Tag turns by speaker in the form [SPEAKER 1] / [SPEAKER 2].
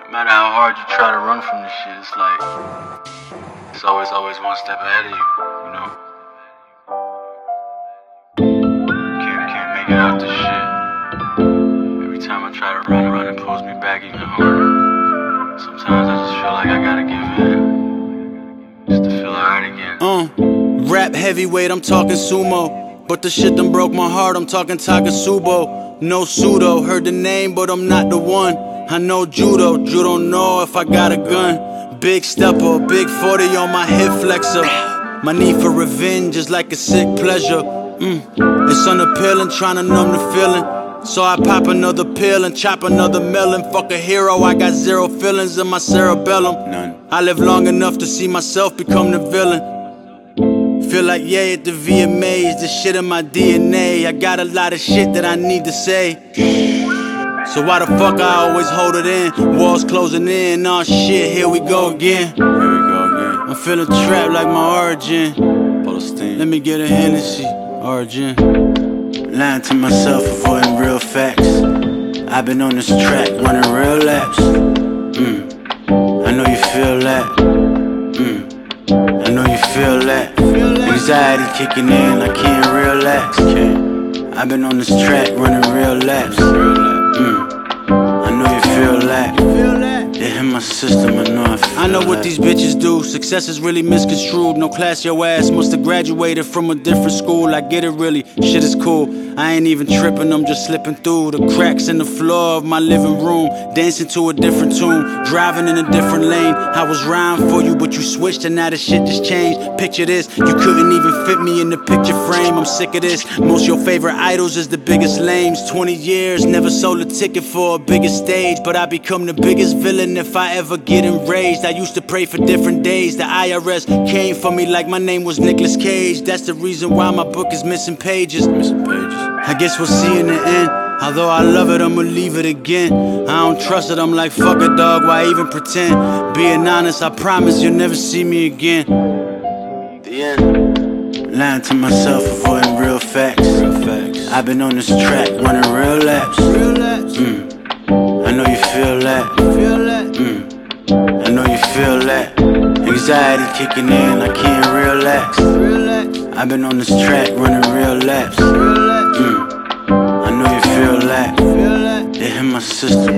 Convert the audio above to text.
[SPEAKER 1] No matter how hard you try to run from this shit, it's like it's always one step ahead of you, you know? Can't make it out this shit. Every time I try to run, it pulls me back even harder. Sometimes I just feel like I gotta give in, just to feel alright again.
[SPEAKER 2] Rap heavyweight, I'm talking sumo. But the shit done broke my heart, I'm talking Takasubo. No pseudo, heard the name, but I'm not the one. I know judo, you don't know if I got a gun. Big stepper, big 40 on my hip flexor. My need for revenge is like a sick pleasure. It's unappealing, trying to numb the feeling. So I pop another pill and chop another melon. Fuck a hero, I got zero feelings in my cerebellum. None. I live long enough to see myself become the villain. Feel like yeah at the VMAs, this shit in my DNA. I got a lot of shit that I need to say. So why the fuck I always hold it in? Walls closing in, oh shit, here we go again. I'm feeling trapped like my origin. Let me get a Hennessy, origin. Lying to myself, avoiding real facts. I've been on this track, running real laps. I know you feel that. I know you feel that. Anxiety kicking in, I can't relax. I've been on this track, running real laps. I know you feel that. It hit my system, I know I feel I know what
[SPEAKER 1] that.
[SPEAKER 2] these bitches do. Success is really misconstrued. No class, your ass must have graduated from a different school. I get it really, shit is cool. I ain't even tripping, I'm just slipping through the cracks in the floor of my living room. Dancing to a different tune, driving in a different lane. I was rhyme for you, but you switched and now the shit just changed. Picture this, you couldn't even fit me in the picture frame. I'm sick of this, most your favorite idols is the biggest lames. 20 years, never sold a ticket for a bigger stage. But I become the biggest villain if I ever get enraged. I used to pray for different days. The IRS came for me like my name was Nicolas Cage. That's the reason why my book is missing pages. I guess we'll see in the end. Although I love it, I'ma leave it again. I don't trust it, I'm like, fuck it, dog, why even pretend? Being honest, I promise you'll never see me again. The end. Lying to myself, avoiding real facts. I've been on this track, running real laps. I know you feel that. I know you feel that. Anxiety kicking in, I can't relax. I've been on this track, running real laps. I know you feel that. It hit my system.